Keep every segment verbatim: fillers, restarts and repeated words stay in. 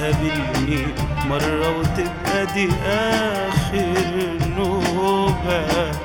قابلني مرة وتبقى دي آخر نوبة،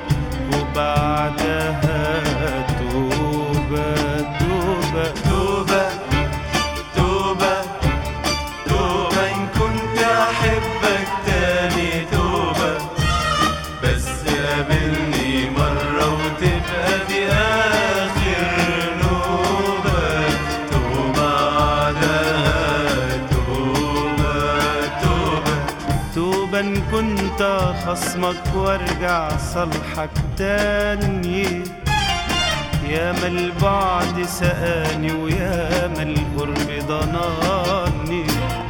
وبعدها توبة توبة توبة توبة توبة إن كنت أحبك تاني توبة، بس قابلني مرة وتبقى دي آخر نوبة، توبة بعدها توبة توبة توبة إن كنت خصمك وارجع صالحك تاني، ياما البعد سقاني وياما القرب ضناني.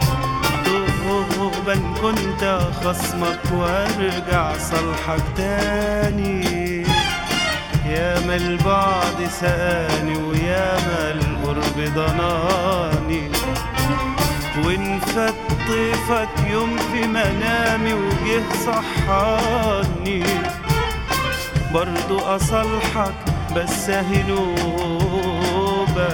توبة إن كنت خصمك وارجع صالحك تاني، ياما البعد سقاني وياما القرب ضناني. وإن فات طيفك يوم في منامي وجه صحاني، برضو أصالحك بس اهي نوبة،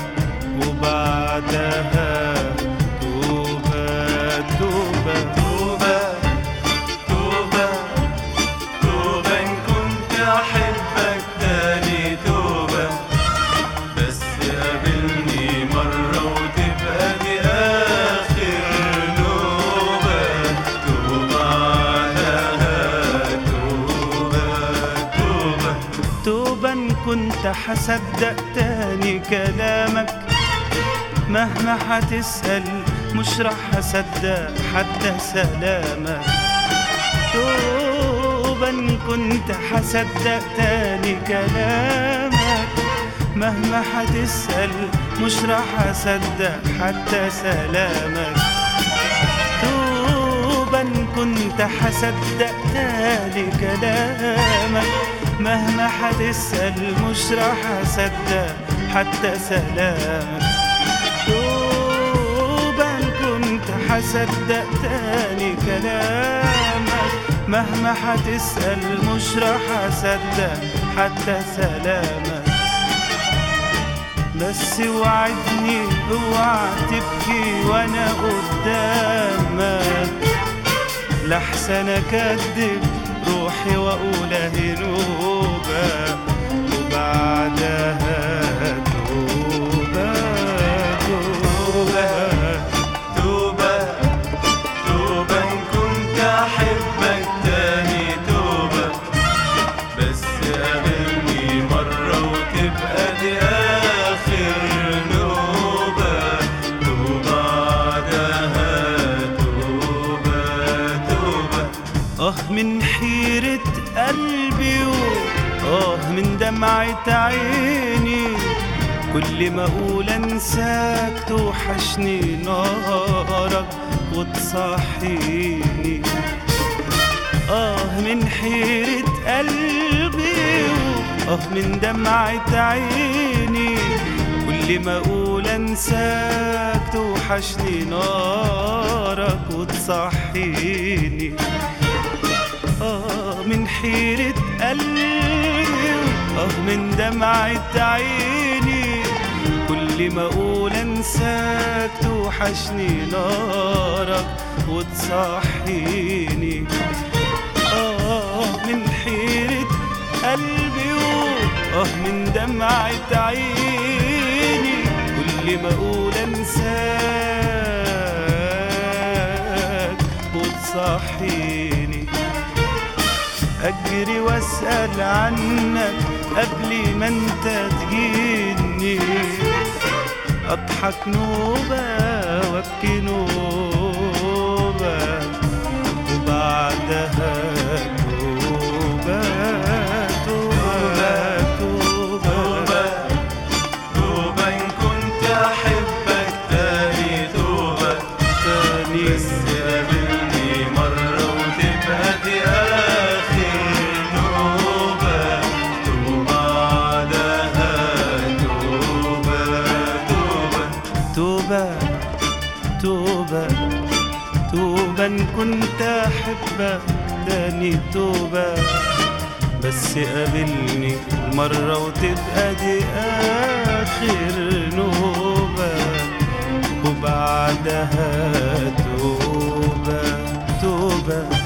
وبعدها توبة توبة توبة توبة توبة إن كنت أحبك تاني توبة، بس قابلني مرة وتبقى دي آخر نوبة، توبة بعدها توبة توبة توبة إن كنت حصدق تاني كلامك، مهما حتسأل مش رح أصدق حتى سلامك. توبة إن كنت حصدق تاني كلامك، مهما حتسأل مش رح أصدق حتى سلامك. توبة إن كنت حصدق تاني كلامك، مهما حتسأل مش رح أصدق حتى سلامك. توبة إن كنت حصدق تاني كلامك، مهما حتسأل مش رح أصدق حتى سلامك. بس وعدني اوعى تبكي وانا قدامك، لحسن اكدب روحي واقول اهي نوبة، وبعدها توبة توبة توبة توبة إن كنت أحبك تاني توبة، بس قابلني مرة وتبقى دي آخر نوبة، توبة بعدها توبة توبة آه من حيرة قلبي وآه من دمعة عيني، كل ما أقول أنساك توحشني نارك وتصحيني. آه من حيرة قلبي وآه من دمعة عيني، كل ما أقول أنساك توحشني نارك وتصحيني. آه من حيرة قلبي آه من دمعة عيني، كل ما أقول أنساك توحشني نارك وتصحيني. آه من حيرة قلبي آه من دمعة عيني، كل ما أقول أنساك وتصحيني. أجري وأسأل عنك قبل ما أنت تجيني، أضحك نوبة وأبكي نوبة، وبعدها توبة توبة توبة توبة إن كنت أحبك تاني توبة، تاني بس قابلني مرة وتبقى دي آخر نوبة، توبة بعدها توبة توبة توبة توبة توبة إن كنت أحبك تاني توبة، بس قابلني مرة وتبقى دي آخر نوبة، وبعد بعدها توبة توبة